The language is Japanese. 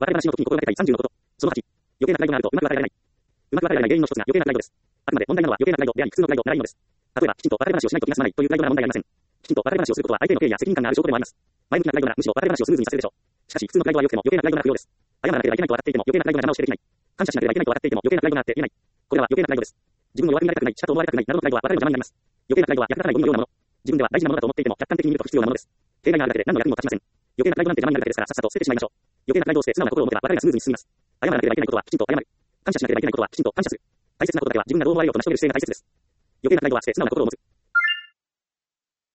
笑い話の時に心がけたい30のこと。その8、余計なプライドがあるとうまく与えられない。うまく与えられない原因の一つが余計なプライドです。あくまで問題なのは余計なプライドであり、普通のプライドならいいのです。例えば、きちんと笑い話をしないと気が済まないというプライドなら問題ありません。きちんと笑い話をすることは相手への敬意や責任感がある証拠でもあります。前向きなプライドならむしろ笑い話をスムーズにさせるでしょう。しかし、普通のプライドは良くても余計なプライドが不要です。謝らなければいけないと笑っていても余計なプライドが邪魔をしてできない。感謝しなければいけないと笑っていても余計なプライドがあって言えない。これは余計なプライドです。自分の弱くなりたくない、しかと思われたくないなどのプライドは笑いの邪魔になります。余計なプライドは役立たないゴミのようなもの。自分では大事なものだと思っていても客観的に見ると不必要なものです。弊害があるだけで何の役にも立ちません。余計なプライドなんて邪魔になるだけですからさっさと捨ててしまいましょう。余計なプライドを捨て素直な心を持てば笑いがスムーズに進みます。謝らなければいけないことはきちんと謝る。感謝しなければいけないことはきちんと感謝する。大切なことだけは自分がどう思われようと成し遂げる姿勢が大切です。余計なプライドは捨て素直な心を持つ。